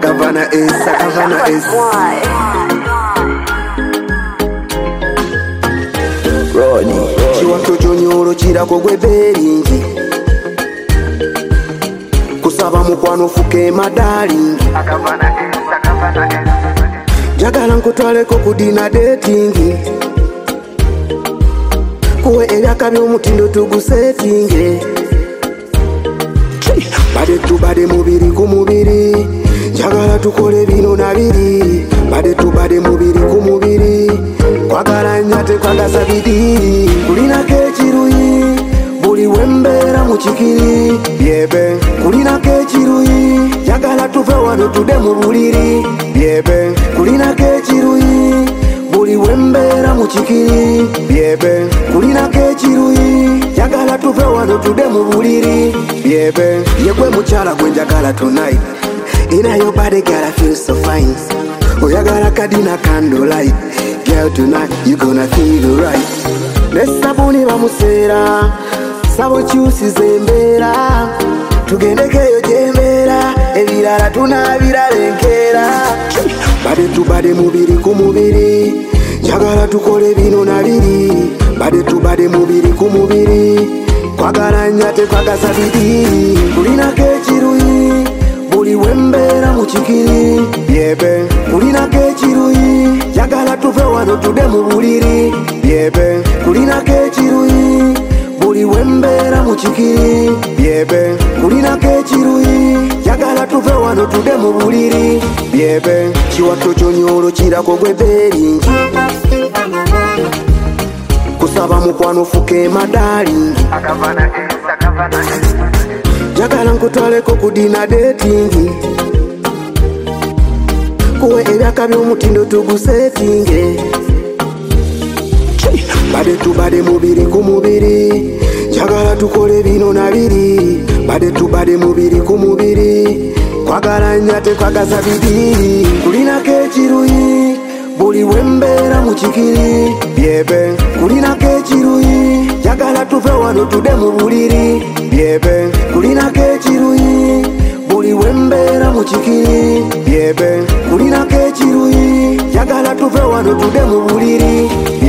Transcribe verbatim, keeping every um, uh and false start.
Akavana S, Akavana S. Ronnie Chiwato chonyoro chirako gwe beringi Kusaba mukwano fuke madaling Akavana S, Akavana S. Jagala nkutwaleko kudina dating Kuwe ebyaka by'omutindo tugusetinge Bade tubade mubiri ku mubiri Jagala tukole bino na biri Bade tubade mubiri ku mubiri Kwagala nyate kwagaza bidiri Kulina kechiruyi Buli wembera muchikiri Yebe Kulina kechiruyi Jagala tuve wano tude mubuliri Yebe Kulina kechiruyi Buli wembera muchikiri Yebe Kulina kechiruyi Jagala tuve wano tude mubuliri Yebe Yekwe muchala gwenjagala tonight Inna your body girl I feel so fine Oyagala kadina candlelight Girl tonight you gonna feel right Nesabuni bamusera Sabo chusi zembera Tugendekeyo jembera Ebirala tunabiralenkera Bade tubade mubiri ku mubiri Jagala tukole bino na biri Bade tubade mubiri ku mubiri Kwagala nyate kwagaza bidiri Kulina kechiruyi Buli wembera muchikiri Yebe Kulina kechiruyi Jagala tuve wano tude mubuliri Yebe Kulina kechiruyi Buli wembera muchikiri Yebe Kulina kechiruyi Jagala tuve wano tude mubuliri Yebe Chiwato chonyoro chirako gwe beringi Kusaba mukwano fuke madaling Akavana S, Akavana S. Jagala nkutwaleko kudina dating Kuwe ebyaka by'omutindo tugusetinge Bade tubade mubiri ku mubiri Jagala tukole bino na biri Bade tubade mubiri ku mubiri Kwagala nyate kwagaza bidiri Kulina kechiruyi Buli wembera muchikiri Yebe Kulina kechiruyi Jagala tuve wano tude mubuliri Yebe Kulina kechiruyi Buli wembera muchikiri Yebe Kulina kechiruyi Jagala tuve wano tude mubuliri